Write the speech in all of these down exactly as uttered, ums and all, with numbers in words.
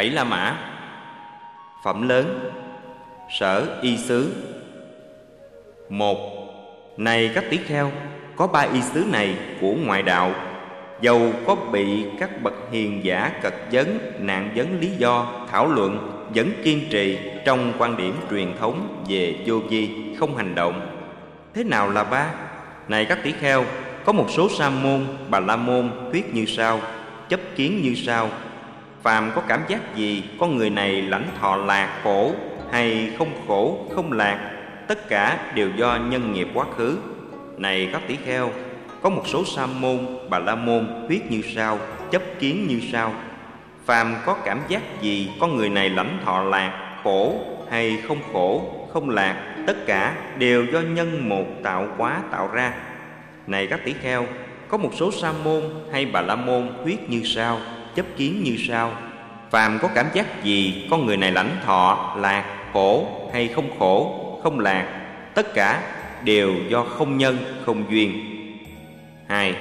Bảy La Mã. Phẩm lớn. Sở y xứ. Một. Này các tỷ kheo, có ba y xứ này của ngoại đạo, dầu có bị các bậc hiền giả cật vấn, nạn vấn lý do, thảo luận, vẫn kiên trì trong quan điểm truyền thống về vô vi, không hành động. Thế nào là ba? Này các tỷ kheo, có một số sa môn, bà la môn thuyết như sau, chấp kiến như sau: phàm có cảm giác gì, con người này lãnh thọ lạc khổ hay không khổ, không lạc, tất cả đều do nhân nghiệp quá khứ. Này các tỷ kheo, có một số sa môn, bà la môn thuyết như sau, chấp kiến như sau: phàm có cảm giác gì, con người này lãnh thọ lạc khổ hay không khổ, không lạc, tất cả đều do nhân một tạo hóa tạo ra. Này các tỷ kheo, có một số sa môn hay bà la môn thuyết như sau, chấp kiến như sau: phàm có cảm giác gì, con người này lãnh thọ lạc khổ hay không khổ, không lạc, tất cả đều do không nhân, không duyên. Hai.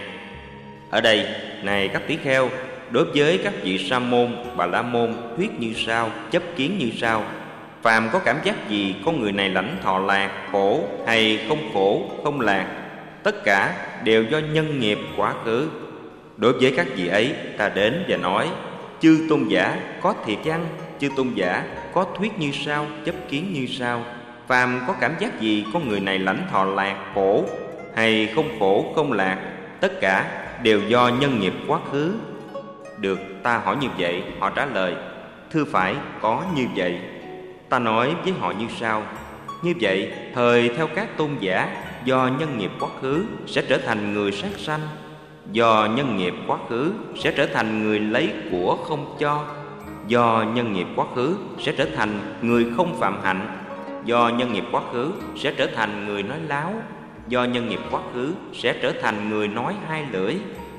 Ở đây, này các tỷ kheo, đối với các vị sa môn, bà la môn thuyết như sau, chấp kiến như sau: phàm có cảm giác gì, con người này lãnh thọ lạc khổ hay không khổ, không lạc, tất cả đều do nhân nghiệp quá khứ. Đối với các vị ấy, ta đến và nói: chư tôn giả, có thiệt chăng? Chư tôn giả, có thuyết như sau, chấp kiến như sau: phàm có cảm giác gì, con người này lãnh thọ lạc khổ hay không khổ, không lạc, tất cả đều do nhân nghiệp quá khứ. Được ta hỏi như vậy, họ trả lời: thưa phải, có như vậy. Ta nói với họ như sau: như vậy, thời theo các tôn giả, do nhân nghiệp quá khứ sẽ trở thành người sát sanh, do nhân nghiệp quá khứ sẽ trở thành người lấy của không cho, do nhân nghiệp quá khứ sẽ trở thành người không phạm hạnh, do nhân nghiệp quá khứ sẽ trở thành người nói láo, do nhân nghiệp quá khứ sẽ trở thành người nói hai lưỡi,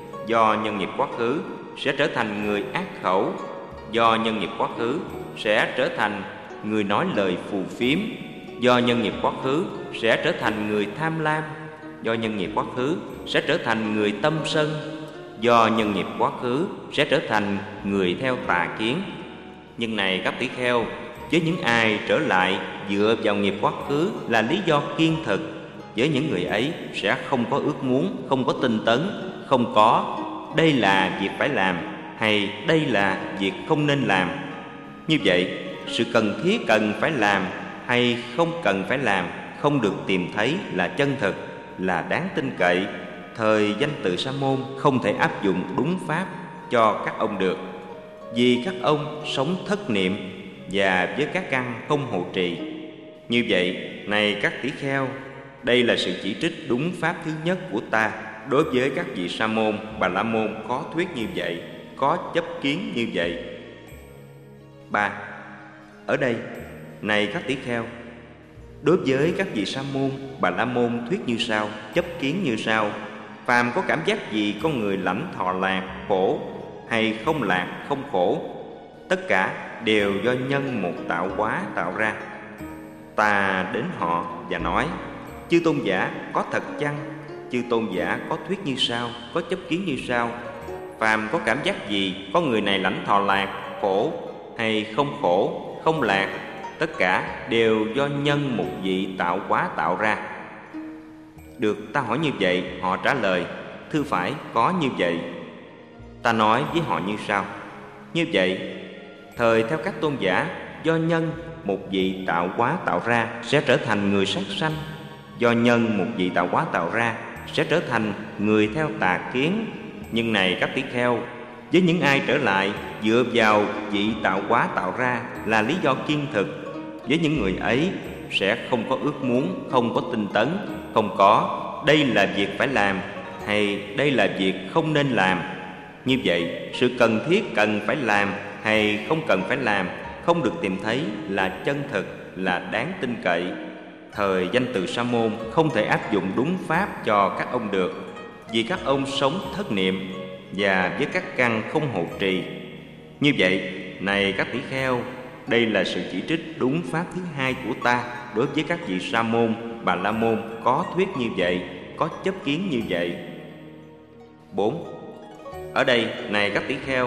do nhân nghiệp quá khứ sẽ trở thành người ác khẩu, do nhân nghiệp quá khứ sẽ trở thành người nói lời phù phiếm, do nhân nghiệp quá khứ sẽ trở thành người tham lam, do nhân nghiệp quá khứ sẽ trở thành người tâm sân, do nhân nghiệp quá khứ sẽ trở thành người theo tà kiến. Nhưng này các tỷ kheo, với những ai trở lại dựa vào nghiệp quá khứ là lý do kiên thực, với những người ấy sẽ không có ước muốn, không có tinh tấn, không có đây là việc phải làm hay đây là việc không nên làm. Như vậy, sự cần thiết cần phải làm hay không cần phải làm không được tìm thấy là chân thực, là đáng tin cậy. Thời danh tự sa môn không thể áp dụng đúng pháp cho các ông được, vì các ông sống thất niệm và với các căn không hộ trì. Như vậy, này các tỷ kheo, đây là sự chỉ trích đúng pháp thứ nhất của ta đối với các vị sa môn, bà la môn có thuyết như vậy, có chấp kiến như vậy. Ba. Ở đây, này các tỷ kheo, đối với các vị sa môn, bà la môn thuyết như sau, chấp kiến như sau: phàm có cảm giác gì, con người lãnh thọ lạc khổ hay không lạc, không khổ, tất cả đều do nhân một tạo hóa tạo ra. Ta đến họ và nói: chư tôn giả, có thật chăng? Chư tôn giả có thuyết như sau, có chấp kiến như sau: phàm có cảm giác gì, con người này lãnh thọ lạc khổ hay không khổ, không lạc, tất cả đều do nhân một vị tạo hóa tạo ra. Được ta hỏi như vậy, họ trả lời: thưa phải, có như vậy. Ta nói với họ như sau: như vậy, thời theo các tôn giả, do nhân một vị tạo hóa tạo ra sẽ trở thành người sát sanh, do nhân một vị tạo hóa tạo ra sẽ trở thành người theo tà kiến. Nhưng này các tỷ kheo, với những ai trở lại dựa vào vị tạo hóa tạo ra là lý do kiên thực, với những người ấy sẽ không có ước muốn, không có tinh tấn, không có đây là việc phải làm hay đây là việc không nên làm. Như vậy, sự cần thiết cần phải làm hay không cần phải làm không được tìm thấy là chân thực, là đáng tin cậy. Thời danh từ sa môn không thể áp dụng đúng pháp cho các ông được, vì các ông sống thất niệm và với các căn không hộ trì. Như vậy, này các tỷ kheo, đây là sự chỉ trích đúng pháp thứ hai của ta đối với các vị sa môn, bà la môn có thuyết như vậy, có chấp kiến như vậy. Bốn. Ở đây, này các tỷ kheo,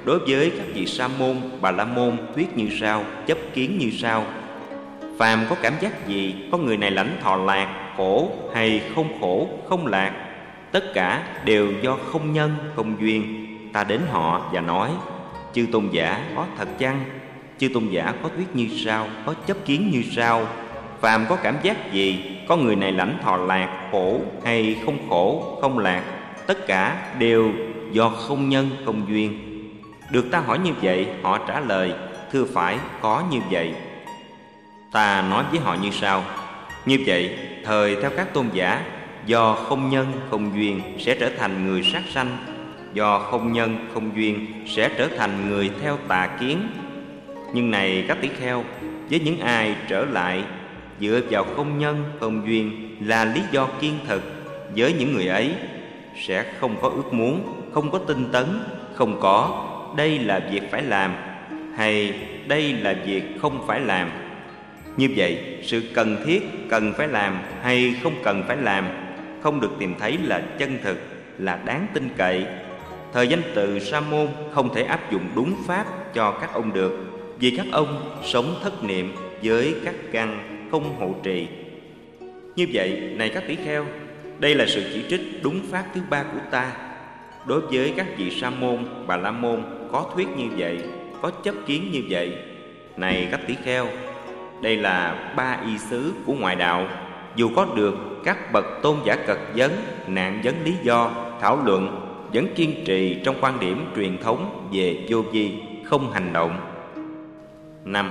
đối với các vị sa môn, bà la môn thuyết như sau, chấp kiến như sau: phàm có cảm giác gì, có người này lãnh thọ lạc, khổ hay không khổ, không lạc, tất cả đều do không nhân, không duyên. Ta đến họ và nói: chư tôn giả, có thật chăng? Chư tôn giả có thuyết như sau, có chấp kiến như sau: phàm có cảm giác gì, có người này lãnh thọ lạc, khổ hay không khổ, không lạc, tất cả đều do không nhân, không duyên. Được ta hỏi như vậy, họ trả lời: thưa phải, có như vậy. Ta nói với họ như sau: như vậy, thời theo các tôn giả, do không nhân, không duyên sẽ trở thành người sát sanh, do không nhân, không duyên sẽ trở thành người theo tà kiến. Nhưng này các tỷ kheo, với những ai trở lại dựa vào không nhân, không duyên là lý do kiên thực, với những người ấy sẽ không có ước muốn, không có tinh tấn, không có đây là việc phải làm hay đây là việc không phải làm. Như vậy, sự cần thiết cần phải làm hay không cần phải làm không được tìm thấy là chân thực, là đáng tin cậy. Thời danh từ sa môn không thể áp dụng đúng pháp cho các ông được, vì các ông sống thất niệm với các căn không hộ trì. Như vậy, này các tỷ kheo, đây là sự chỉ trích đúng pháp thứ ba của ta. Đối với các vị sa môn, bà la môn có thuyết như vậy, có chấp kiến như vậy. Này các tỷ kheo, đây là ba y xứ của ngoại đạo. Dù có được các bậc tôn giả cật vấn, nạn vấn lý do, thảo luận, vẫn kiên trì trong quan điểm truyền thống về vô vi, không hành động. Năm.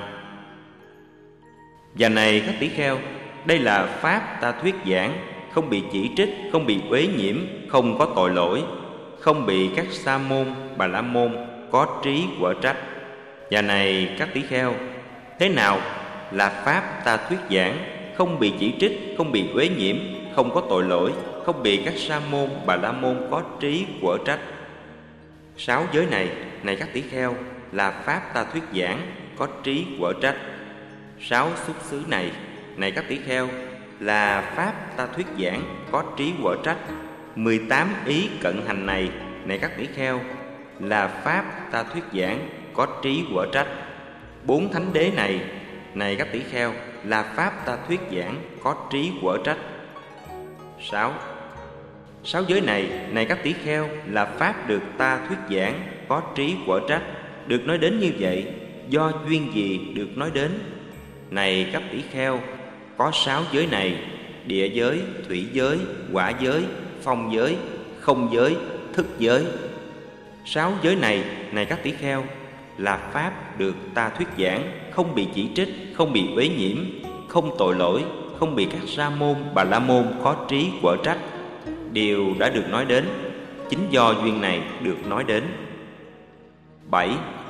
Và này các tỷ kheo, đây là pháp ta thuyết giảng, không bị chỉ trích, không bị uế nhiễm, không có tội lỗi, không bị các sa môn, bà la môn có trí quở trách. Và này các tỷ kheo, thế nào là pháp ta thuyết giảng, không bị chỉ trích, không bị uế nhiễm, không có tội lỗi, không bị các sa môn, bà la môn có trí quở trách? Sáu giới này, này các tỷ kheo, là pháp ta thuyết giảng, có trí quở trách. Sáu xuất xứ này, này các tỷ kheo, là pháp ta thuyết giảng, có trí quở trách. Mười tám ý cận hành này, này các tỷ kheo, là pháp ta thuyết giảng, có trí quở trách. Bốn thánh đế này, này các tỷ kheo, là pháp ta thuyết giảng, có trí quở trách. Sáu. Sáu giới này, này các tỷ kheo, là pháp được ta thuyết giảng, có trí quở trách. Được nói đến như vậy, do duyên gì được nói đến? Này các tỷ kheo, có sáu giới này: địa giới, thủy giới, hỏa giới, phong giới, không giới, thức giới. Sáu giới này, này các tỷ kheo, là pháp được ta thuyết giảng, không bị chỉ trích, không bị uế nhiễm, không tội lỗi, không bị các sa môn, bà la môn có trí quở trách. Điều đã được nói đến, chính do duyên này được nói đến. Bảy.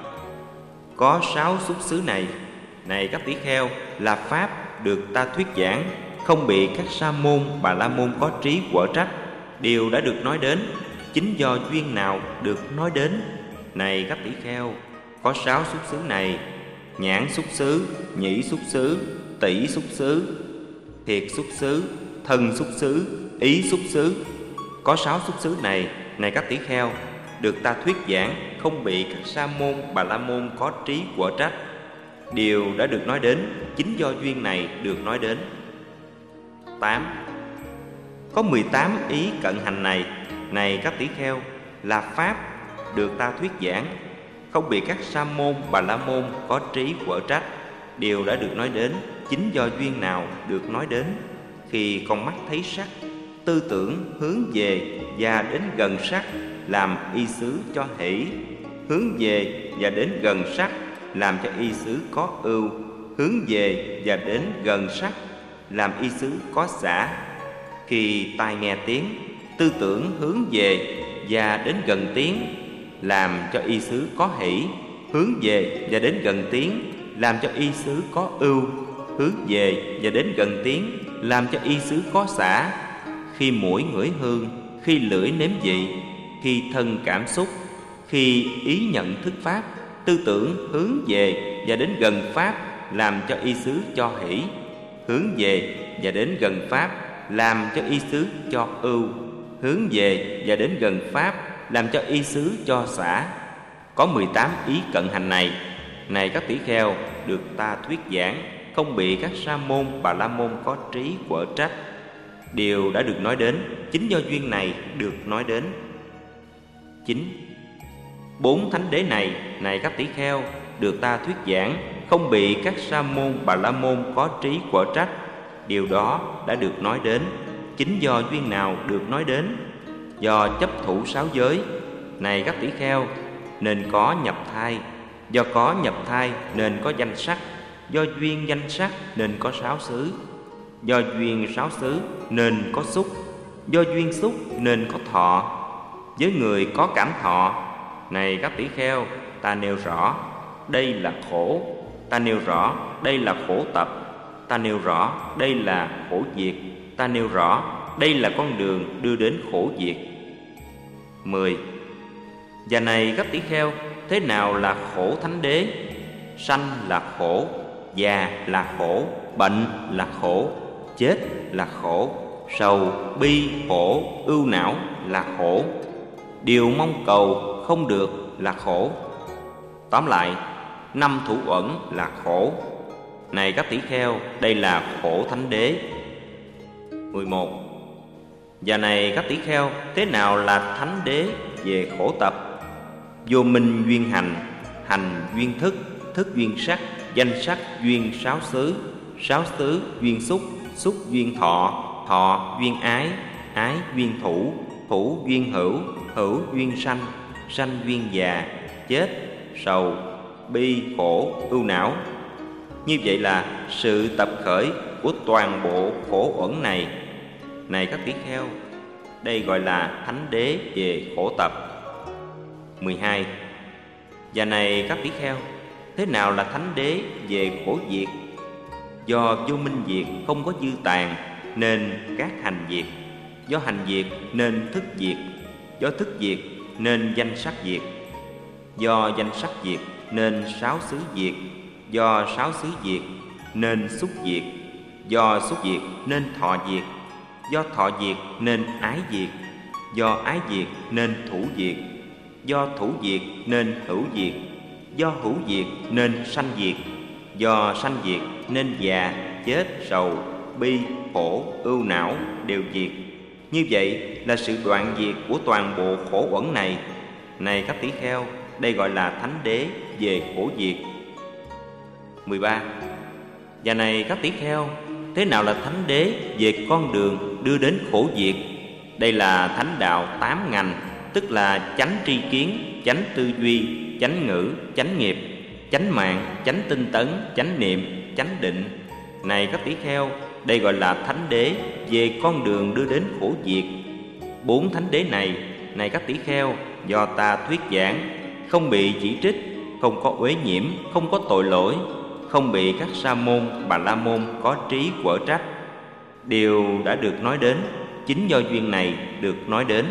Có sáu xuất xứ này, này các tỷ kheo, là pháp được ta thuyết giảng, không bị các sa môn, bà la môn có trí quở trách. Điều đã được nói đến, chính do duyên nào được nói đến. Này các tỷ kheo, có sáu xuất xứ này: nhãn xuất xứ, nhĩ xuất xứ, tỷ xuất xứ, thiệt xuất xứ, thân xuất xứ, ý xuất xứ. Có sáu xuất xứ này, này các tỷ kheo, được ta thuyết giảng, không bị các sa môn, bà la môn có trí quở trách. Điều đã được nói đến, chính do duyên này được nói đến. Tám. Có mười tám ý cận hành này, này các tỷ kheo, là pháp được ta thuyết giảng, không bị các sa môn, bà la môn có trí quở trách. Điều đã được nói đến, chính do duyên nào được nói đến. Khi con mắt thấy sắc, tư tưởng hướng về và đến gần sắc, làm y xứ cho hỷ. Hướng về và đến gần sắc, làm cho y xứ có ưu. Hướng về và đến gần sắc, làm y xứ có xả. Khi tai nghe tiếng, tư tưởng hướng về và đến gần tiếng, làm cho y xứ có hỷ. Hướng về và đến gần tiếng, làm cho y xứ có ưu. Hướng về và đến gần tiếng, làm cho y xứ có xả. Khi mũi ngửi hương, khi lưỡi nếm vị, khi thân cảm xúc, khi ý nhận thức pháp, tư tưởng hướng về và đến gần pháp, làm cho y xứ cho hỷ. Hướng về và đến gần pháp, làm cho y xứ cho ưu. Hướng về và đến gần pháp, làm cho y xứ cho xả. Có mười tám ý cận hành này, này các tỷ kheo, được ta thuyết giảng, không bị các sa môn Bà La Môn có trí quở trách. Điều đã được nói đến, chính do duyên này được nói đến. Chín. Bốn thánh đế này, này các tỷ kheo, được ta thuyết giảng, không bị các sa môn Bà La Môn có trí quở trách. Điều đó đã được nói đến, chính do duyên nào được nói đến. Do chấp thủ sáu giới, này các tỷ kheo, nên có nhập thai. Do có nhập thai nên có danh sắc. Do duyên danh sắc nên có sáu xứ. Do duyên sáu xứ nên có xúc. Do duyên xúc nên có thọ. Với người có cảm thọ, này các tỷ kheo, ta nêu rõ đây là khổ. Ta nêu rõ đây là khổ tập. Ta nêu rõ đây là khổ diệt. Ta nêu rõ đây là con đường đưa đến khổ diệt. Mười. Và này các tỷ kheo, thế nào là khổ thánh đế? Sanh là khổ, già là khổ, bệnh là khổ, chết là khổ, sầu, bi, khổ, ưu não là khổ, điều mong cầu không được là khổ. Tóm lại, năm thủ uẩn là khổ. Này các tỷ kheo, đây là khổ thánh đế. Mười một. Và này các tỷ kheo, thế nào là thánh đế về khổ tập? Vô minh duyên hành, hành duyên thức, thức duyên sắc, danh sắc duyên sáu xứ, sáu xứ duyên xúc, xúc duyên thọ, thọ duyên ái, ái duyên thủ, thủ duyên hữu, hữu duyên sanh, sanh duyên già, chết, sầu, bi, khổ, ưu não. Như vậy là sự tập khởi của toàn bộ khổ uẩn này. Này các tỷ kheo, đây gọi là thánh đế về khổ tập. Mười hai. Và này các tỷ kheo, thế nào là thánh đế về khổ diệt? Do vô minh diệt không có dư tàn nên các hành diệt. Do hành diệt nên thức diệt. Do thức diệt nên danh sắc diệt. Do danh sắc diệt nên sáu xứ diệt. Do sáu xứ diệt nên xúc diệt. Do xúc diệt nên thọ diệt. Do thọ diệt nên ái diệt. Do ái diệt nên thủ diệt. Do thủ diệt nên hữu diệt. Do hữu diệt nên sanh diệt. Do sanh diệt nên già, chết, sầu, bi, khổ, ưu não đều diệt. Như vậy là sự đoạn diệt của toàn bộ khổ uẩn này. Này các tỷ kheo, đây gọi là thánh đế về khổ diệt. Mười ba. Và này các tỷ kheo, thế nào là thánh đế về con đường đưa đến khổ diệt? Đây là thánh đạo tám ngành, tức là chánh tri kiến, chánh tư duy, chánh ngữ, chánh nghiệp, chánh mạng, chánh tinh tấn, chánh niệm, chánh định. Này các tỷ kheo, đây gọi là thánh đế về con đường đưa đến khổ diệt. Bốn thánh đế này, này các tỷ kheo, do ta thuyết giảng, không bị chỉ trích, không có uế nhiễm, không có tội lỗi, không bị các sa môn Bà La Môn có trí quở trách. Điều đã được nói đến, chính do duyên này được nói đến.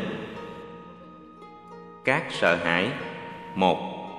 Các sợ hãi. Một.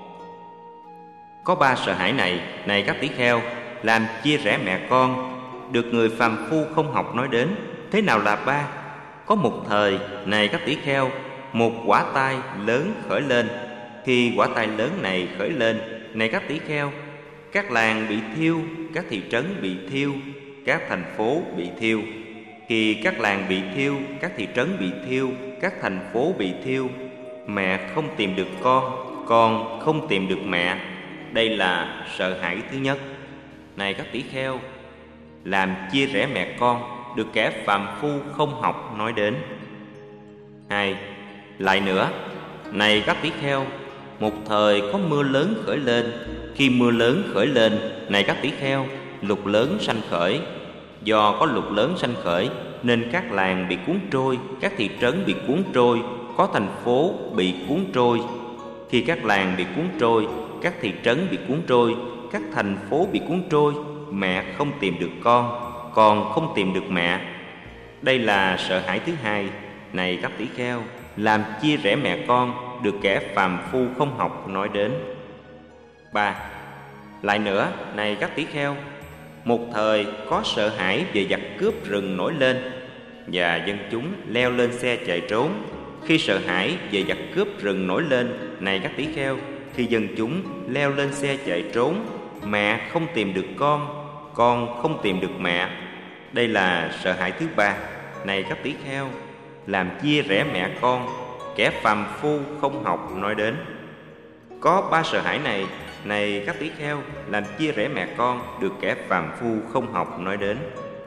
Có ba sợ hãi này, này các tỷ kheo, làm chia rẽ mẹ con, được người phàm phu không học nói đến. Thế nào là ba? Có một thời, này các tỷ kheo, một quả tai lớn khởi lên. Khi quả tai lớn này khởi lên, này các tỷ kheo, các làng bị thiêu, các thị trấn bị thiêu, các thành phố bị thiêu. Khi các làng bị thiêu, các thị trấn bị thiêu, các thành phố bị thiêu, mẹ không tìm được con, con không tìm được mẹ. Đây là sợ hãi thứ nhất. Này các tỷ kheo, làm chia rẽ mẹ con, được kẻ phàm phu không học nói đến. Hai. Lại nữa, này các tỷ kheo, một thời có mưa lớn khởi lên. Khi mưa lớn khởi lên, này các tỷ kheo, lục lớn sanh khởi. Do có lục lớn sanh khởi nên các làng bị cuốn trôi, các thị trấn bị cuốn trôi, có thành phố bị cuốn trôi. Khi các làng bị cuốn trôi, các thị trấn bị cuốn trôi, các thành phố bị cuốn trôi, mẹ không tìm được con, con không tìm được mẹ. Đây là sợ hãi thứ hai. Này các tỷ kheo, làm chia rẽ mẹ con, được kẻ phàm phu không học nói đến. Ba. Lại nữa, này các tỷ kheo, một thời có sợ hãi về giặc cướp rừng nổi lên, và dân chúng leo lên xe chạy trốn. Khi sợ hãi về giặc cướp rừng nổi lên, này các tỷ kheo, khi dân chúng leo lên xe chạy trốn, mẹ không tìm được con, con không tìm được mẹ. Đây là sợ hãi thứ ba. Này các tỷ kheo, làm chia rẽ mẹ con, kẻ phàm phu không học nói đến. Có ba sợ hãi này, này các tỷ kheo, làm chia rẽ mẹ con, được kẻ phàm phu không học nói đến.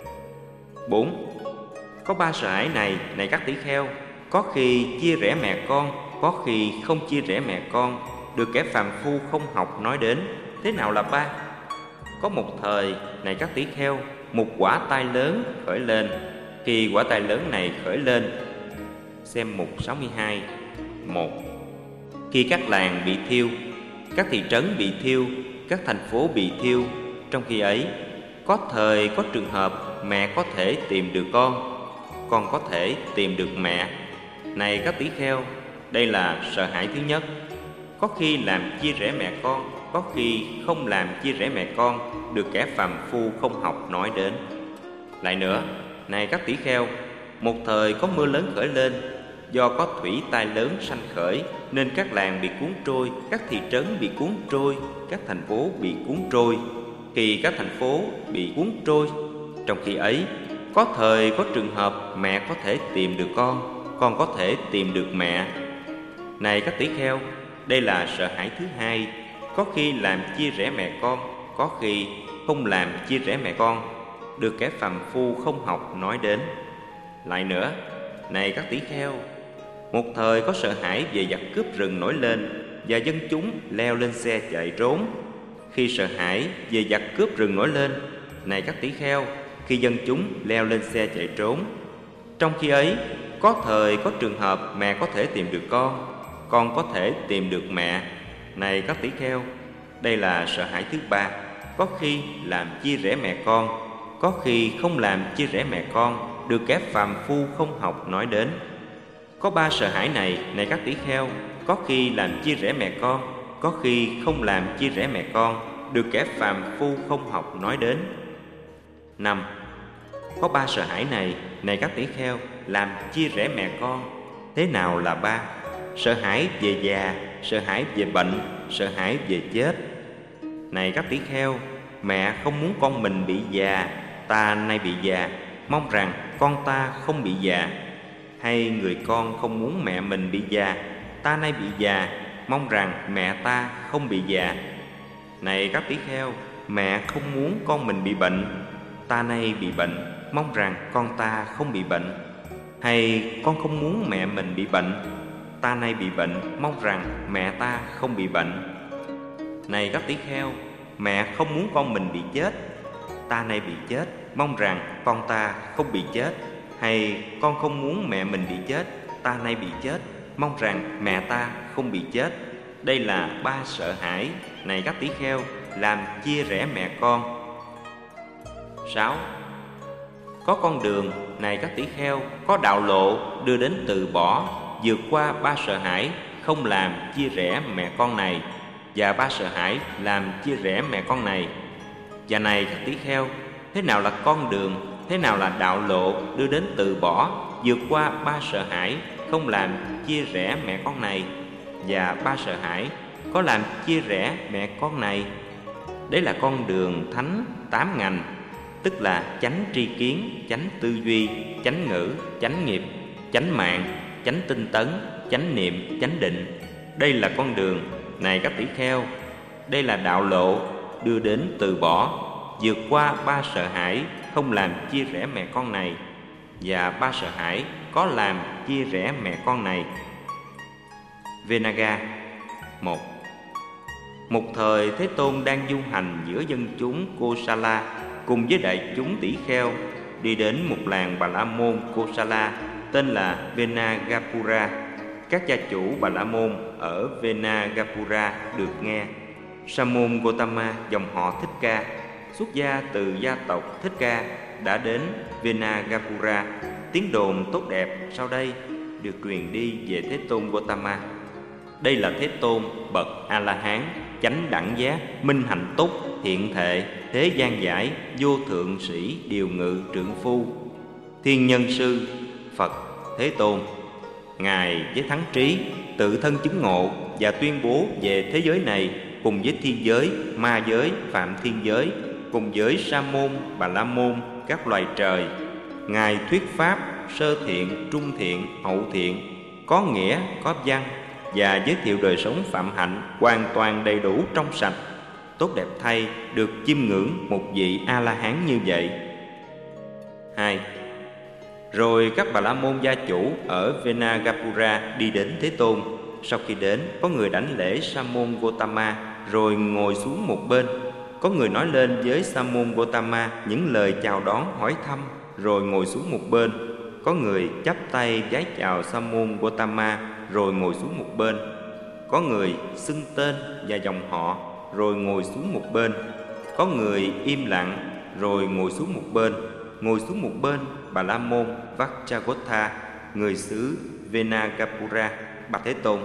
Bốn. Có ba sợ hãi này, này các tỷ kheo, có khi chia rẽ mẹ con, có khi không chia rẽ mẹ con, được kẻ phàm phu không học nói đến. Thế nào là ba? Có một thời, này các tỷ kheo, một quả tai lớn khởi lên. Khi quả tai lớn này khởi lên, xem mục sáu mươi hai. Một. Khi các làng bị thiêu, các thị trấn bị thiêu, các thành phố bị thiêu, trong khi ấy, có thời có trường hợp mẹ có thể tìm được con, con có thể tìm được mẹ. Này các tỷ kheo, đây là sợ hãi thứ nhất. Có khi làm chia rẽ mẹ con, có khi không làm chia rẽ mẹ con, được kẻ phàm phu không học nói đến. Lại nữa, này các tỷ kheo, một thời có mưa lớn khởi lên, do có thủy tai lớn sanh khởi, nên các làng bị cuốn trôi, các thị trấn bị cuốn trôi, các thành phố bị cuốn trôi. Khi các thành phố bị cuốn trôi, trong khi ấy, có thời có trường hợp mẹ có thể tìm được con, con có thể tìm được mẹ. Này các tỷ kheo, đây là sợ hãi thứ hai. Có khi làm chia rẽ mẹ con, có khi không làm chia rẽ mẹ con, được kẻ phàm phu không học nói đến. Lại nữa, này các tỷ kheo, một thời có sợ hãi về giặc cướp rừng nổi lên, và dân chúng leo lên xe chạy trốn. Khi sợ hãi về giặc cướp rừng nổi lên, này các tỷ kheo, khi dân chúng leo lên xe chạy trốn, trong khi ấy, có thời có trường hợp mẹ có thể tìm được con, con có thể tìm được mẹ. Này các tỷ kheo, đây là sợ hãi thứ ba. Có khi làm chia rẽ mẹ con, có khi không làm chia rẽ mẹ con, được kẻ phàm phu không học nói đến. Có ba sợ hãi này, này các tỷ kheo, có khi làm chia rẽ mẹ con, có khi không làm chia rẽ mẹ con, được kẻ phàm phu không học nói đến. Năm. Có ba sợ hãi này, này các tỷ kheo, làm chia rẽ mẹ con. Thế nào là ba? Sợ hãi về già, sợ hãi về bệnh, sợ hãi về chết. Này các tỷ kheo, mẹ không muốn con mình bị già, ta nay bị già, mong rằng con ta không bị già. Hay người con không muốn mẹ mình bị già, ta nay bị già, mong rằng mẹ ta không bị già. Này các tỷ kheo, mẹ không muốn con mình bị bệnh, ta nay bị bệnh, mong rằng con ta không bị bệnh. Hay con không muốn mẹ mình bị bệnh, ta nay bị bệnh, mong rằng mẹ ta không bị bệnh. Này các tỷ kheo, mẹ không muốn con mình bị chết, ta nay bị chết, mong rằng con ta không bị chết. Hay con không muốn mẹ mình bị chết, ta nay bị chết, mong rằng mẹ ta không bị chết. Đây là ba sợ hãi, này các tỷ kheo, làm chia rẽ mẹ con. Sáu. Có con đường, này các tỷ kheo, có đạo lộ đưa đến từ bỏ, vượt qua ba sợ hãi, không làm chia rẽ mẹ con này, và ba sợ hãi làm chia rẽ mẹ con này. Và này các tỷ kheo, thế nào là con đường, thế nào là đạo lộ đưa đến từ bỏ, vượt qua ba sợ hãi, không làm chia rẽ mẹ con này, và ba sợ hãi có làm chia rẽ mẹ con này? Đấy là con đường thánh tám ngành, tức là chánh tri kiến, chánh tư duy, chánh ngữ, chánh nghiệp, chánh mạng, chánh tinh tấn, chánh niệm, chánh định. Đây là con đường, này các tỷ kheo, đây là đạo lộ đưa đến từ bỏ, vượt qua ba sợ hãi, không làm chia rẽ mẹ con này, và ba sợ hãi có làm chia rẽ mẹ con này. Venaga. Một. Một thời Thế Tôn đang du hành giữa dân chúng Kosala cùng với đại chúng tỷ kheo, đi đến một làng Bà La Môn Kosala tên là Venagapura. Các gia chủ Bà La Môn ở Venagapura được nghe Sa môn Gotama, dòng họ Thích Ca, xuất gia từ gia tộc Thích Ca, đã đến Venagapura. Tiếng đồn tốt đẹp sau đây được truyền đi về Thế Tôn Gotama. Đây là Thế Tôn bậc A-la-hán, chánh đẳng giác, minh hạnh túc, thiện thệ, thế gian giải, vô thượng sĩ, điều ngự, trượng phu, thiên nhân sư, Phật Thế Tôn. Ngài với thắng trí tự thân chứng ngộ và tuyên bố về thế giới này cùng với thiên giới, ma giới, phạm thiên giới, cùng với sa môn, bà la môn, các loài trời. Ngài thuyết pháp sơ thiện, trung thiện, hậu thiện, có nghĩa, có văn, và giới thiệu đời sống phạm hạnh hoàn toàn đầy đủ trong sạch. Tốt đẹp thay được chiêm ngưỡng một vị A-la-hán như vậy. Hai. Rồi các bà la môn gia chủ ở Venagapura đi đến Thế Tôn. Sau khi đến, có người đảnh lễ Sa môn Gotama rồi ngồi xuống một bên. Có người nói lên với Sa môn Gotama những lời chào đón hỏi thăm rồi ngồi xuống một bên. Có người chắp tay vái chào Sa môn Gotama rồi ngồi xuống một bên. Có người xưng tên và dòng họ rồi ngồi xuống một bên. Có người im lặng rồi ngồi xuống một bên. Ngồi xuống một bên Bà la môn Vacchagottha, người xứ Venagapura, bạch Thế Tôn.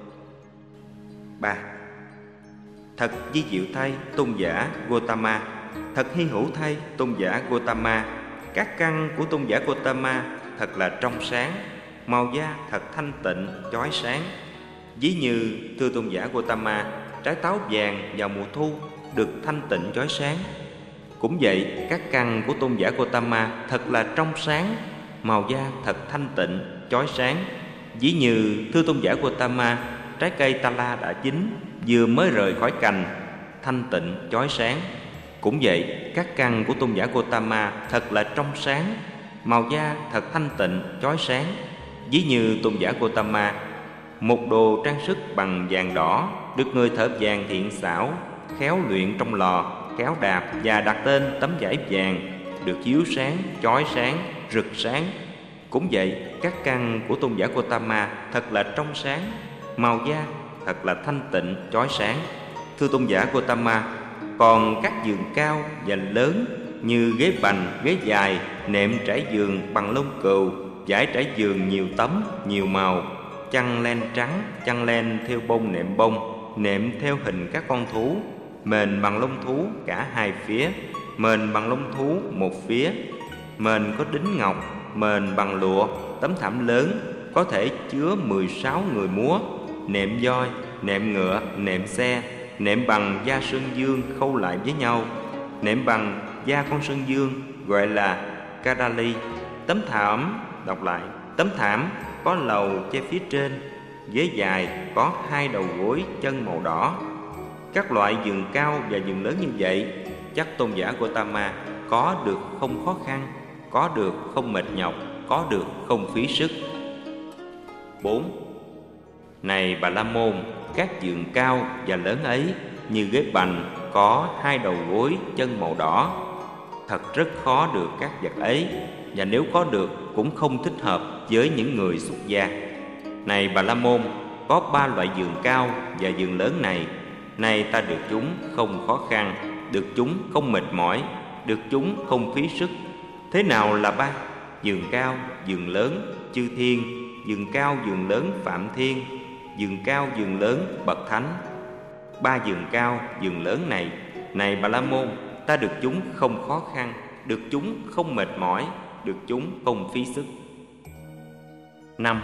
Ba. Thật vi diệu thay tôn giả Gotama, thật hy hữu thay tôn giả Gotama. Các căn của tôn giả Gotama thật là trong sáng, màu da thật thanh tịnh, chói sáng. Ví như thưa tôn giả Gotama, trái táo vàng vào mùa thu được thanh tịnh chói sáng. Cũng vậy, các căn của tôn giả Gotama thật là trong sáng, màu da thật thanh tịnh, chói sáng. Ví như thưa tôn giả Gotama, trái cây Tala đã chín, vừa mới rời khỏi cành, thanh tịnh, chói sáng. Cũng vậy, các căn của tôn giả Gotama thật là trong sáng, màu da thật thanh tịnh, chói sáng. Ví như tôn giả Gotama, một đồ trang sức bằng vàng đỏ được người thợ vàng thiện xảo, khéo luyện trong lò, kéo đạp và đặt tên tấm vải vàng, được chiếu sáng, chói sáng, rực sáng. Cũng vậy, các căn của tôn giả Gotama thật là trong sáng, màu da thật là thanh tịnh, chói sáng. Thưa tôn giả Gotama, còn các giường cao và lớn như ghế bành, ghế dài, nệm trải giường bằng lông cừu, vải trải giường nhiều tấm, nhiều màu, chăn len trắng, chăn len theo bông nệm bông, nệm theo hình các con thú, mền bằng lông thú cả hai phía, mền bằng lông thú một phía, mền có đính ngọc, mền bằng lụa, tấm thảm lớn có thể chứa mười sáu người múa, nệm voi, nệm ngựa, nệm xe, nệm bằng da sơn dương khâu lại với nhau, nệm bằng da con sơn dương gọi là Kadali. Tấm thảm, đọc lại, tấm thảm có lầu che phía trên, ghế dài có hai đầu gối chân màu đỏ. Các loại giường cao và giường lớn như vậy, chắc tôn giả Gotama có được không khó khăn, có được không mệt nhọc, có được không phí sức. Bốn. Này Bà la môn, các giường cao và lớn ấy như ghế bành có hai đầu gối chân màu đỏ, thật rất khó được các vật ấy, và nếu có được cũng không thích hợp với những người xuất gia. Này Bà la môn, có ba loại giường cao và giường lớn này, nay ta được chúng không khó khăn, được chúng không mệt mỏi, được chúng không phí sức. Thế nào là ba? Giường cao, giường lớn, chư thiên, giường cao, giường lớn, phạm thiên, giường cao, giường lớn, bậc thánh. Ba giường cao, giường lớn này, này Bà la môn, ta được chúng không khó khăn, được chúng không mệt mỏi, được chúng không phí sức. Năm.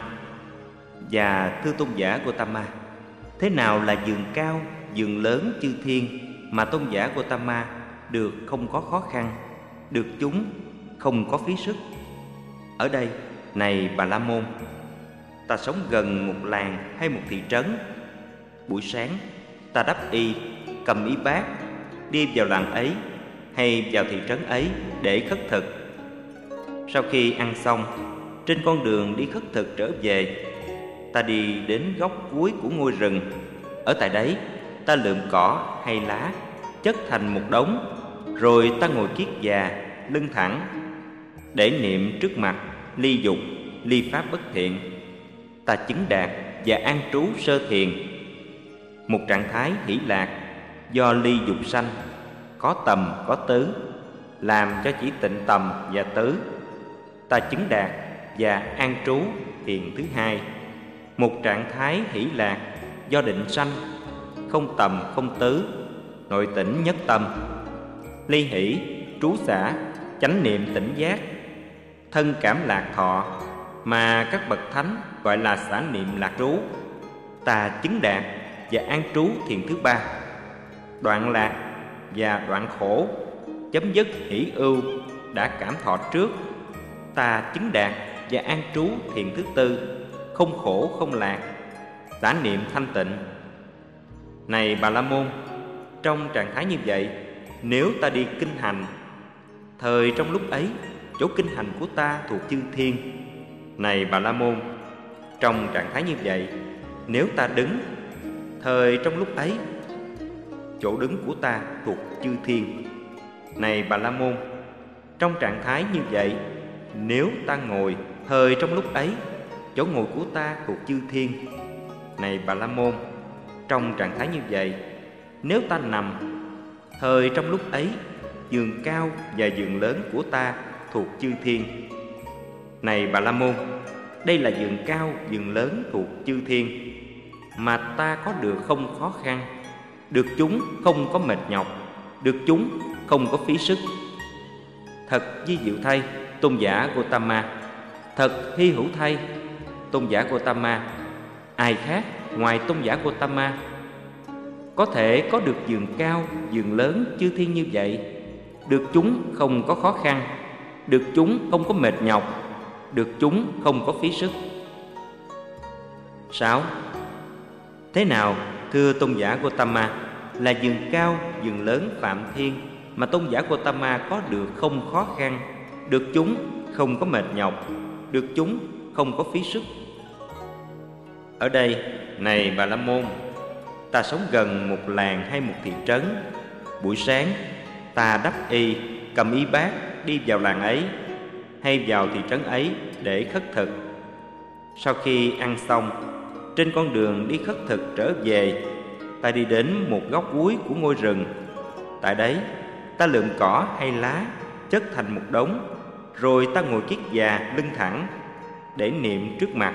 Và thưa tôn giả Gotama, thế nào là giường cao, giường lớn chư thiên mà tôn giả Gotama được không có khó khăn, được chúng không có phí sức? Ở đây, này Bà la môn, ta sống gần một làng hay một thị trấn. Buổi sáng, ta đắp y, cầm y bát, đi vào làng ấy hay vào thị trấn ấy để khất thực. Sau khi ăn xong, trên con đường đi khất thực trở về, ta đi đến góc cuối của ngôi rừng. Ở tại đấy, ta lượm cỏ hay lá, chất thành một đống, rồi ta ngồi kiết già, lưng thẳng, để niệm trước mặt ly dục, ly pháp bất thiện. Ta chứng đạt và an trú sơ thiền, một trạng thái hỷ lạc do ly dục sanh, có tầm có tứ, làm cho chỉ tịnh tầm và tứ. Ta chứng đạt và an trú thiền thứ hai, một trạng thái hỷ lạc do định sanh, không tầm không tứ, nội tỉnh nhất tâm, ly hỷ, trú xả, chánh niệm tỉnh giác, thân cảm lạc thọ, mà các bậc thánh gọi là xả niệm lạc trú. Ta chứng đạt và an trú thiền thứ ba, đoạn lạc và đoạn khổ, chấm dứt hỷ ưu đã cảm thọ trước. Ta chứng đạt và an trú thiền thứ tư, không khổ không lạc, xả niệm thanh tịnh. Này Bà La Môn, trong trạng thái như vậy, nếu ta đi kinh hành, thời trong lúc ấy chỗ kinh hành của ta thuộc chư thiên. Này Bà La Môn, trong trạng thái như vậy, nếu ta đứng, thời trong lúc ấy chỗ đứng của ta thuộc chư thiên. Này Bà La Môn, trong trạng thái như vậy, nếu ta ngồi, thời trong lúc ấy chỗ ngồi của ta thuộc chư thiên. Này Bà La Môn, trong trạng thái như vậy, nếu ta nằm, thời trong lúc ấy giường cao và giường lớn của ta thuộc chư thiên. Này Bà La Môn, đây là giường cao, giường lớn thuộc chư thiên mà ta có được không khó khăn, được chúng không có mệt nhọc, được chúng không có phí sức. Thật vi diệu thay, tôn giả Gotama, thật hy hữu thay, tôn giả Gotama. Ai khác ngoài tôn giả Gotama có thể có được giường cao, giường lớn chư thiên như vậy, được chúng không có khó khăn, được chúng không có mệt nhọc, được chúng không có phí sức. Sáu. Thế nào, thưa tôn giả Gotama, là giường cao, giường lớn Phạm Thiên mà tôn giả Gotama có được không khó khăn, được chúng không có mệt nhọc, được chúng không có phí sức? Ở đây, này Bà La Môn, ta sống gần một làng hay một thị trấn. Buổi sáng, ta đắp y, cầm y bát đi vào làng ấy hay vào thị trấn ấy để khất thực. Sau khi ăn xong, trên con đường đi khất thực trở về, ta đi đến một góc cuối của ngôi rừng. Tại đấy, ta lượm cỏ hay lá chất thành một đống, rồi ta ngồi kiết già lưng thẳng để niệm trước mặt.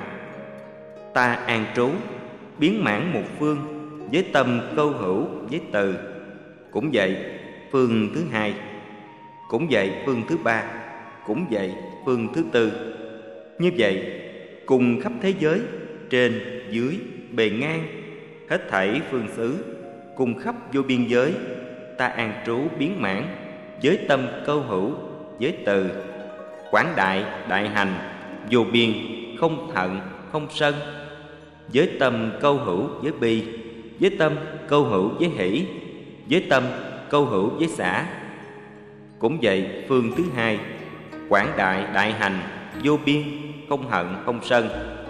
Ta an trú, biến mãn một phương với tâm câu hữu với từ. Cũng vậy phương thứ hai, cũng vậy phương thứ ba, cũng vậy phương thứ tư. Như vậy cùng khắp thế giới, trên, dưới, bề ngang, hết thảy phương xứ, cùng khắp vô biên giới, ta an trú biến mãn với tâm câu hữu với từ. Quảng đại đại hành, vô biên, không hận không sân, với tâm câu hữu với bi, với tâm câu hữu với hỷ, với tâm câu hữu với xả. Cũng vậy phương thứ hai, quảng đại đại hành, vô biên, không hận không sân.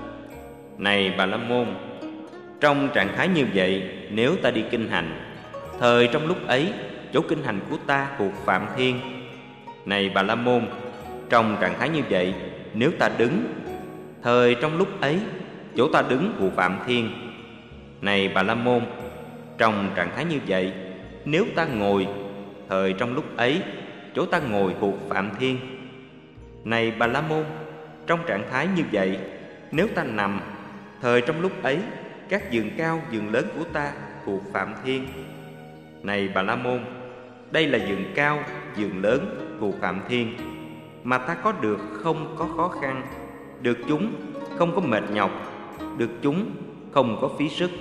Này Bà La Môn, trong trạng thái như vậy, nếu ta đi kinh hành, thời trong lúc ấy chỗ kinh hành của ta thuộc Phạm Thiên. Này Bà La Môn, trong trạng thái như vậy, nếu ta đứng, thời trong lúc ấy chỗ ta đứng thuộc Phạm Thiên. Này Bà La Môn, trong trạng thái như vậy, nếu ta ngồi, thời trong lúc ấy chỗ ta ngồi thuộc Phạm Thiên. Này Bà La Môn, trong trạng thái như vậy, nếu ta nằm, thời trong lúc ấy các giường cao, giường lớn của ta thuộc Phạm Thiên. Này Bà La Môn, đây là giường cao, giường lớn thuộc Phạm Thiên mà ta có được không có khó khăn, được chúng không có mệt nhọc, được chúng không có phí sức.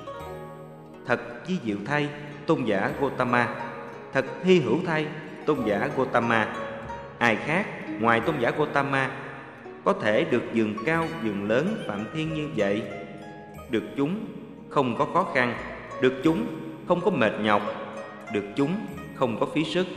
Thật vi diệu thay, tôn giả Gotama, thật hy hữu thay, tôn giả Gotama. Ai khác ngoài tôn giả Gotama có thể được giường cao, giường lớn Phạm Thiên như vậy, được chúng không có khó khăn, được chúng không có mệt nhọc, được chúng không có phí sức.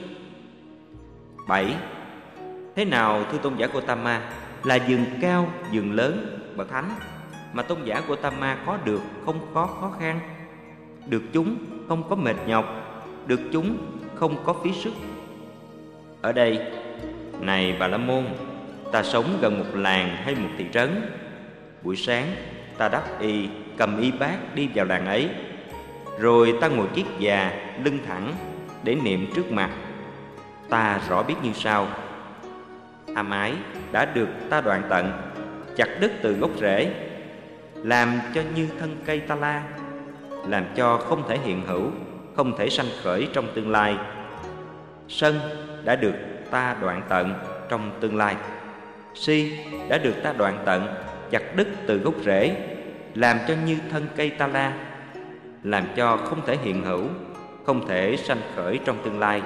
Bảy. Thế nào thưa tôn giả Gotama, là giường cao, giường lớn bậc thánh mà tôn giả Gotama có được không có khó khăn, được chúng không có mệt nhọc, được chúng không có phí sức? Ở đây, này Bà La Môn, ta sống gần một làng hay một thị trấn. Buổi sáng, ta đắp y, cầm y bát đi vào làng ấy, rồi ta ngồi kiết già, lưng thẳng để niệm trước mặt. Ta rõ biết như sau: tham ái đã được ta đoạn tận, chặt đứt từ gốc rễ, làm cho như thân cây ta la, làm cho không thể hiện hữu, không thể sanh khởi trong tương lai. Sân đã được ta đoạn tận trong tương lai. Si đã được ta đoạn tận, chặt đứt từ gốc rễ, làm cho như thân cây ta la, làm cho không thể hiện hữu, không thể sanh khởi trong tương lai.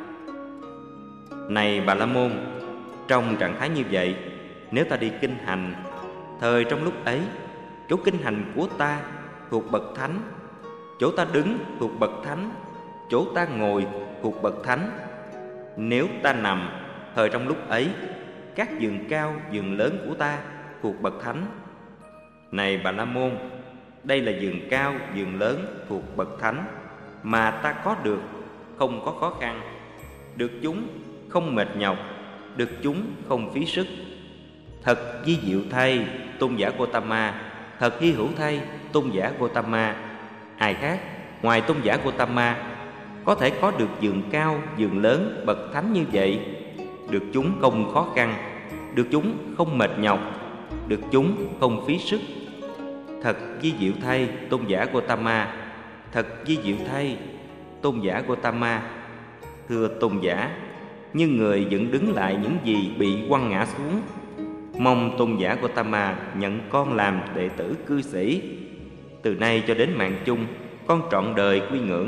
Này Bà La Môn, trong trạng thái như vậy, nếu ta đi kinh hành, thời trong lúc ấy, chỗ kinh hành của ta thuộc bậc thánh, chỗ ta đứng thuộc bậc thánh, chỗ ta ngồi thuộc bậc thánh. Nếu ta nằm, thời trong lúc ấy, các giường cao, giường lớn của ta thuộc bậc thánh. Này Bà La Môn, đây là giường cao, giường lớn thuộc bậc thánh mà ta có được, không có khó khăn, được chúng không mệt nhọc, được chúng không phí sức. Thật vi diệu thay, tôn giả Gotama, thật hy hữu thay, tôn giả Gotama. Ai khác ngoài tôn giả Gotama có thể có được giường cao, giường lớn, bậc thánh như vậy, được chúng không khó khăn, được chúng không mệt nhọc, được chúng không phí sức. Thật vi diệu thay, tôn giả Gotama, thật vi diệu thay, tôn giả Gotama. Thưa tôn giả, như người vẫn đứng lại những gì bị quăng ngã xuống. Mong tôn giả Gotama nhận con làm đệ tử cư sĩ. Từ nay cho đến mạng chung, con trọn đời quy ngưỡng.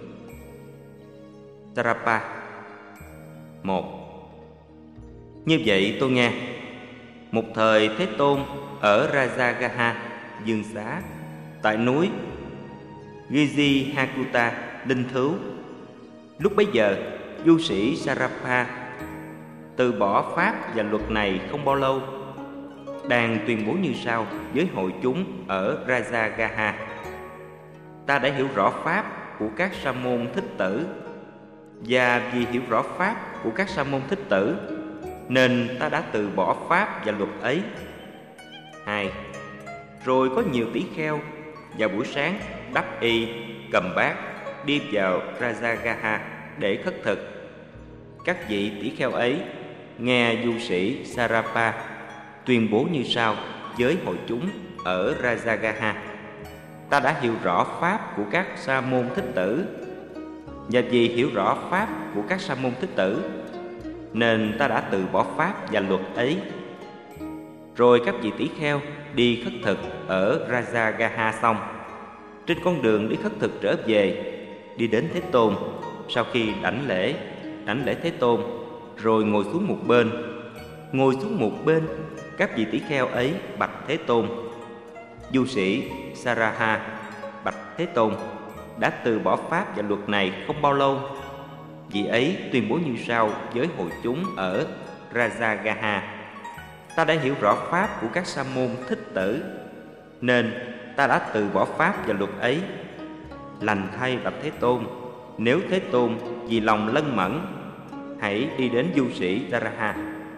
Sarapa. Một. Như vậy tôi nghe, một thời Thế Tôn ở Rajagaha, Dương Xá, tại núi Girihakuta, Linh Thứu. Lúc bấy giờ, du sĩ Sarapa từ bỏ pháp và luật này không bao lâu, đang tuyên bố như sau với hội chúng ở Rajagaha: ta đã hiểu rõ pháp của các sa môn thích tử, và vì hiểu rõ pháp của các sa môn thích tử nên ta đã từ bỏ pháp và luật ấy. Hai. Rồi có nhiều tỷ kheo vào buổi sáng đắp y, cầm bát đi vào Rajagaha để khất thực. Các vị tỷ kheo ấy nghe du sĩ Sarapa tuyên bố như sau với hội chúng ở Rajagaha: ta đã hiểu rõ pháp của các sa môn thích tử, và vì hiểu rõ pháp của các sa môn thích tử nên ta đã từ bỏ pháp và luật ấy. Rồi các vị tỷ kheo đi khất thực ở Rajagaha xong, trên con đường đi khất thực trở về, đi đến Thế Tôn. Sau khi đảnh lễ, đảnh lễ Thế Tôn, rồi ngồi xuống một bên. Ngồi xuống một bên, các vị tỷ kheo ấy bạch Thế Tôn: du sĩ Saraha, bạch Thế Tôn, đã từ bỏ pháp và luật này không bao lâu. Vị ấy tuyên bố như sau với hội chúng ở Rajagaha: ta đã hiểu rõ pháp của các sa môn thích tử, nên ta đã từ bỏ pháp và luật ấy. Lành thay bạch Thế Tôn, nếu Thế Tôn vì lòng lân mẫn, hãy đi đến du sĩ Saraha.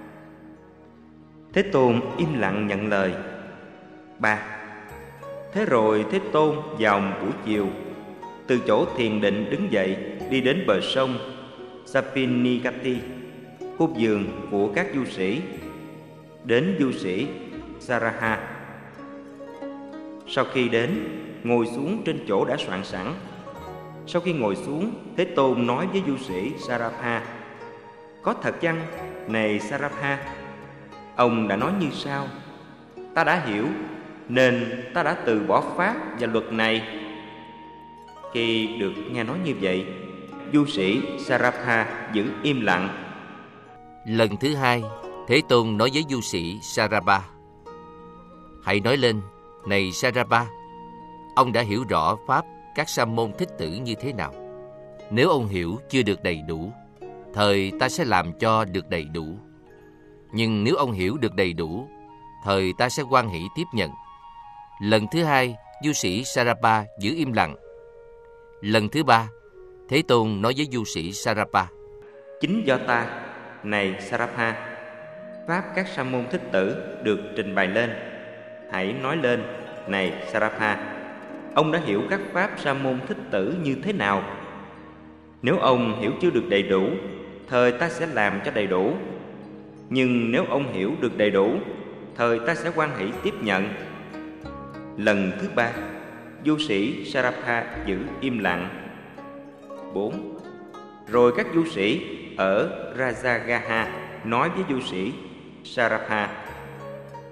Thế Tôn im lặng nhận lời. Ba. Thế rồi Thế Tôn vào buổi chiều, từ chỗ thiền định đứng dậy, đi đến bờ sông Sapinikati, khu vườn của các du sĩ, đến du sĩ Saraha. Sau khi đến, ngồi xuống trên chỗ đã soạn sẵn. Sau khi ngồi xuống, Thế Tôn nói với du sĩ Sarapa: có thật chăng, này Sarapa? Ông đã nói như sau: ta đã hiểu, nên ta đã từ bỏ pháp và luật này. Khi được nghe nói như vậy, du sĩ Sarapa giữ im lặng. Lần thứ hai, Thế Tôn nói với du sĩ Sarapa: hãy nói lên, này Sarapa, ông đã hiểu rõ pháp các sa môn thích tử như thế nào. Nếu ông hiểu chưa được đầy đủ, thời ta sẽ làm cho được đầy đủ. Nhưng nếu ông hiểu được đầy đủ, thời ta sẽ hoan hỷ tiếp nhận. Lần thứ hai, du sĩ Sarapa giữ im lặng. Lần thứ ba, Thế Tôn nói với du sĩ Sarapa: chính do ta, này Sarapa, pháp các sa môn thích tử được trình bày lên. Hãy nói lên, này Sarapa, ông đã hiểu các pháp sa môn thích tử như thế nào. Nếu ông hiểu chưa được đầy đủ, thời ta sẽ làm cho đầy đủ. Nhưng nếu ông hiểu được đầy đủ, thời ta sẽ hoan hỷ tiếp nhận. Lần thứ ba, du sĩ Sarapa giữ im lặng. Bốn. Rồi các du sĩ ở Rajagaha nói với du sĩ Sarapa: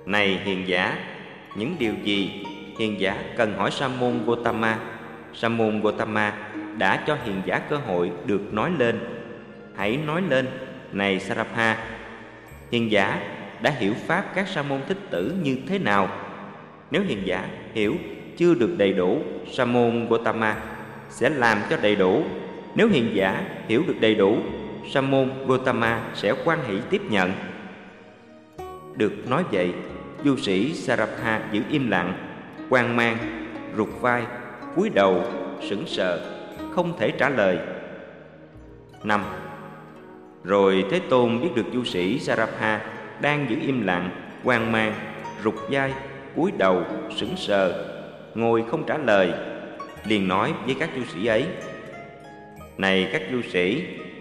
Này hiền giả, những điều gì hiền giả cần hỏi Sa môn Gotama? Sa môn Gotama đã cho hiền giả cơ hội được nói lên. Hãy nói lên, này Sarabha. Hiền giả đã hiểu pháp các sa môn thích tử như thế nào? Nếu hiền giả hiểu chưa được đầy đủ, Sa môn Gotama sẽ làm cho đầy đủ. Nếu hiền giả hiểu được đầy đủ, Sa môn Gotama sẽ hoan hỷ tiếp nhận. Được nói vậy, du sĩ Sarabha giữ im lặng, hoang mang, rụt vai, cúi đầu, sững sờ, không thể trả lời. Năm. Rồi Thế Tôn biết được du sĩ Sarabha đang giữ im lặng, hoang mang, rụt vai, cúi đầu, sững sờ, ngồi không trả lời, liền nói với các du sĩ ấy: Này các du sĩ,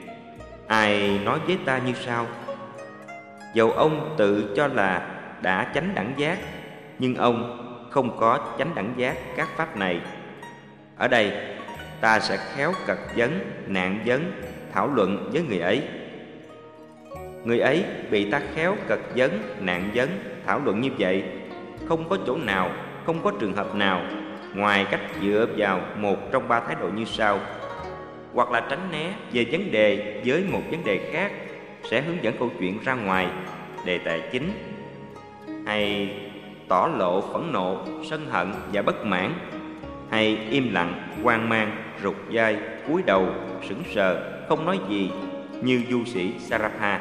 ai nói với ta như sau: Dầu ông tự cho là đã chánh đẳng giác, nhưng ông không có chánh đẳng giác các pháp này. Ở đây ta sẽ khéo cật vấn, nạn vấn, thảo luận với người ấy. Người ấy bị ta khéo cật vấn, nạn vấn, thảo luận như vậy, không có chỗ nào, không có trường hợp nào ngoài cách dựa vào một trong ba thái độ như sau: hoặc là tránh né về vấn đề với một vấn đề khác sẽ hướng dẫn câu chuyện ra ngoài đề tài chính, hay tỏ lộ phẫn nộ, sân hận và bất mãn, hay im lặng, hoang mang, rụt vai, cúi đầu, sững sờ, không nói gì như du sĩ Sarabha.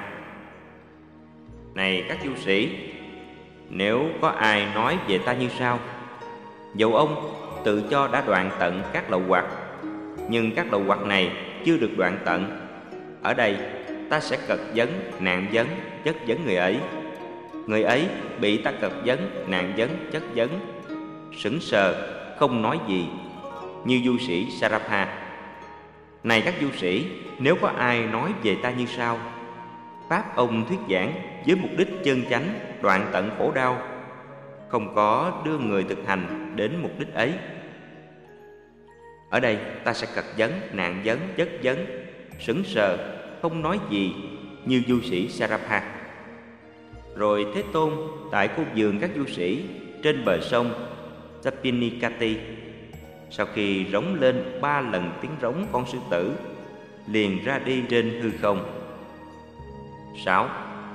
Này các du sĩ, nếu có ai nói về ta như sau: Dầu ông tự cho đã đoạn tận các lậu hoặc, nhưng các lậu hoặc này chưa được đoạn tận. Ở đây ta sẽ cật vấn, nạn vấn, chất vấn người ấy. Người ấy bị ta cật vấn, nạn vấn, chất vấn, sững sờ, không nói gì như du sĩ Sarabha. Này các du sĩ, nếu có ai nói về ta như sau: Pháp ông thuyết giảng với mục đích chân chánh, đoạn tận khổ đau, không có đưa người thực hành đến mục đích ấy. Ở đây ta sẽ cật vấn, nạn vấn, chất vấn, sững sờ, không nói gì như du sĩ Sarabha. Rồi Thế Tôn tại khu vườn các du sĩ trên bờ sông Sapinikati, sau khi rống lên ba lần tiếng rống con sư tử, liền ra đi trên hư không. Sáu.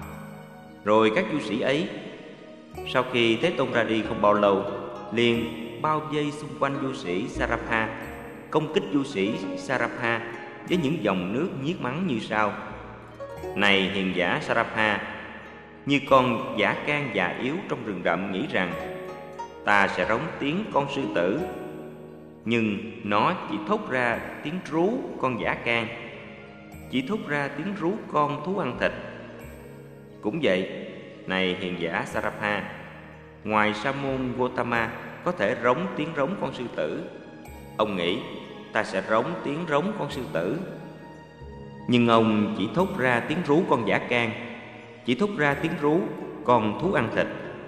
Rồi các du sĩ ấy, sau khi Thế Tôn ra đi không bao lâu, liền bao vây xung quanh du sĩ Sarabha, công kích du sĩ Sarabha với những dòng nước nhiếc mắng như sau: Này hiền giả Sarabha, như con dã can già yếu trong rừng rậm nghĩ rằng ta sẽ rống tiếng con sư tử, nhưng nó chỉ thốt ra tiếng rú con dã can, chỉ thốt ra tiếng rú con thú ăn thịt. Cũng vậy, này hiền giả Sarabha, ngoài Sa môn Gotama có thể rống tiếng rống con sư tử, ông nghĩ ta sẽ rống tiếng rống con sư tử, nhưng ông chỉ thốt ra tiếng rú con dã can, chỉ thốt ra tiếng rú con thú ăn thịt.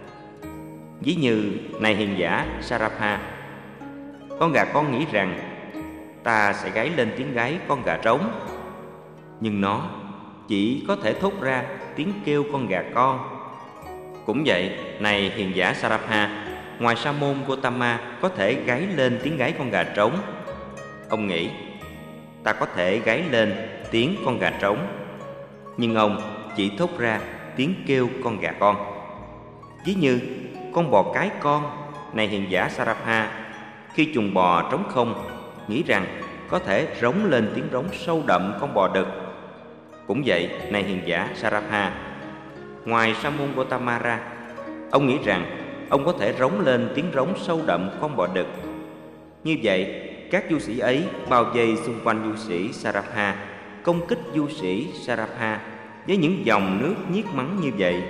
Ví như, này hiền giả Sarabha, con gà con nghĩ rằng ta sẽ gáy lên tiếng gáy con gà trống, nhưng nó chỉ có thể thốt ra tiếng kêu con gà con. Cũng vậy, này hiền giả Sarabha, ngoài Sa môn Gotama có thể gáy lên tiếng gáy con gà trống, ông nghĩ ta có thể gáy lên tiếng con gà trống, nhưng ông chỉ thốt ra tiếng kêu con gà con. Ví như con bò cái con, này hiền giả Sarabha, khi chuồng bò trống không, nghĩ rằng có thể rống lên tiếng rống sâu đậm con bò đực. Cũng vậy, này hiền giả Sarabha, ngoài Sa môn Gotama ra, ông nghĩ rằng ông có thể rống lên tiếng rống sâu đậm con bò đực. Như vậy, các du sĩ ấy bao vây xung quanh du sĩ Sarabha, công kích du sĩ Sarabha với những dòng nước nhiếc mắng như vậy.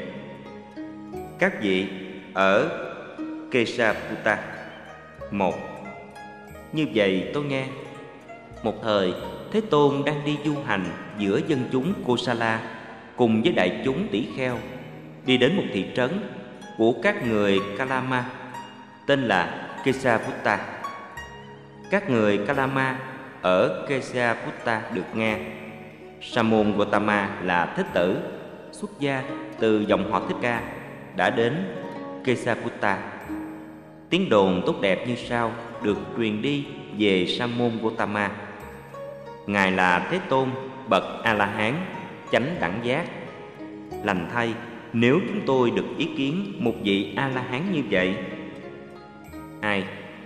Các vị ở Kesaputta. Một. Như vậy tôi nghe, một thời Thế Tôn đang đi du hành giữa dân chúng Kosala cùng với đại chúng tỷ kheo, đi đến một thị trấn của các người Kalama tên là Kesaputta. Các người Kalama ở Kesaputta được nghe Sa môn Gotama là Thích Tử, xuất gia từ dòng họ Thích Ca, đã đến Kesaputta. Tiếng đồn tốt đẹp như sau được truyền đi về Sa môn Gotama. Ngài là Thế Tôn bậc A-la-hán, chánh đẳng giác. Lành thay, nếu chúng tôi được ý kiến một vị A-la-hán như vậy. Hai.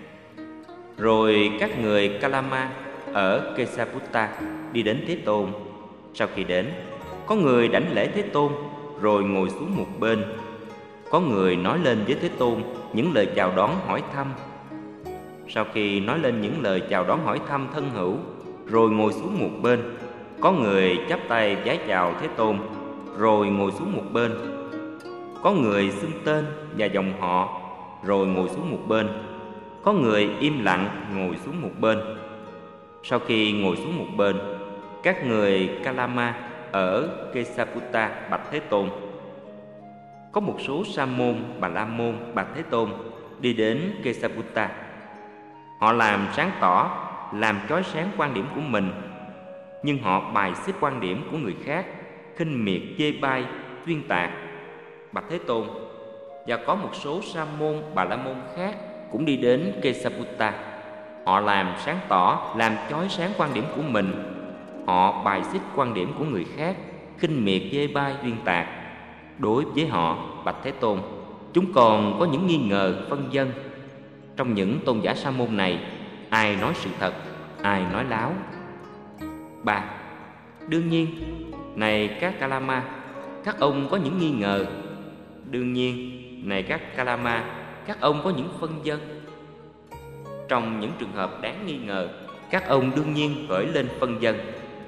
Rồi các người Kalama ở Kesaputta đi đến Thế Tôn. Sau khi đến, có người đảnh lễ Thế Tôn rồi ngồi xuống một bên. Có người nói lên với Thế Tôn những lời chào đón hỏi thăm. Sau khi nói lên những lời chào đón hỏi thăm thân hữu rồi ngồi xuống một bên, có người chắp tay vái chào Thế Tôn rồi ngồi xuống một bên. Có người xưng tên và dòng họ rồi ngồi xuống một bên. Có người im lặng ngồi xuống một bên. Sau khi ngồi xuống một bên, các người Kalama ở Kesaputta bạch Thế Tôn. Có một số sa môn, bà la môn bạch Thế Tôn đi đến Kesaputta. Họ làm sáng tỏ, làm chói sáng quan điểm của mình, nhưng họ bài xích quan điểm của người khác, khinh miệt, chê bai, tuyên tạc bạch Thế Tôn. Và có một số sa môn, bà la môn khác cũng đi đến Kesaputta. Họ làm sáng tỏ, làm chói sáng quan điểm của mình, họ bài xích quan điểm của người khác, khinh miệt, chê bai, tuyên tạc. Đối với họ bạch Thế Tôn, chúng còn có những nghi ngờ, phân vân. Trong những tôn giả sa môn này, ai nói sự thật, ai nói láo? Ba. Đương nhiên, này các Kalama, các ông có những nghi ngờ. Đương nhiên, này các Kalama, các ông có những phân vân. Trong những trường hợp đáng nghi ngờ, các ông đương nhiên khởi lên phân vân.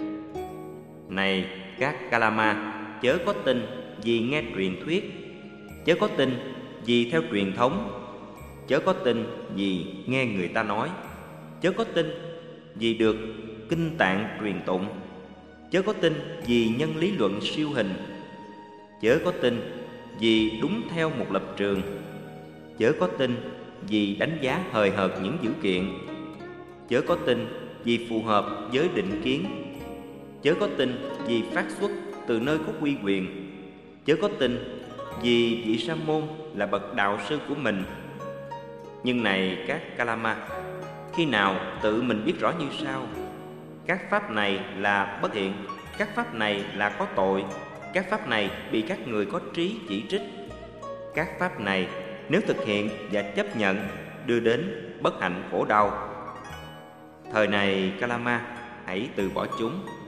Này các Kalama, chớ có tin vì nghe truyền thuyết, chớ có tin vì theo truyền thống, chớ có tin vì nghe người ta nói, chớ có tin vì được kinh tạng truyền tụng, chớ có tin vì nhân lý luận siêu hình, chớ có tin vì đúng theo một lập trường, chớ có tin vì đánh giá hời hợt những dữ kiện, chớ có tin vì phù hợp với định kiến, chớ có tin vì phát xuất từ nơi có uy quyền, chớ có tin vì vị sa môn là bậc đạo sư của mình. Nhưng này các Kalama, khi nào tự mình biết rõ như sau: các pháp này là bất thiện, các pháp này là có tội, các pháp này bị các người có trí chỉ trích. Các pháp này nếu thực hiện và chấp nhận đưa đến bất hạnh khổ đau. Thời này Kalama, hãy từ bỏ chúng.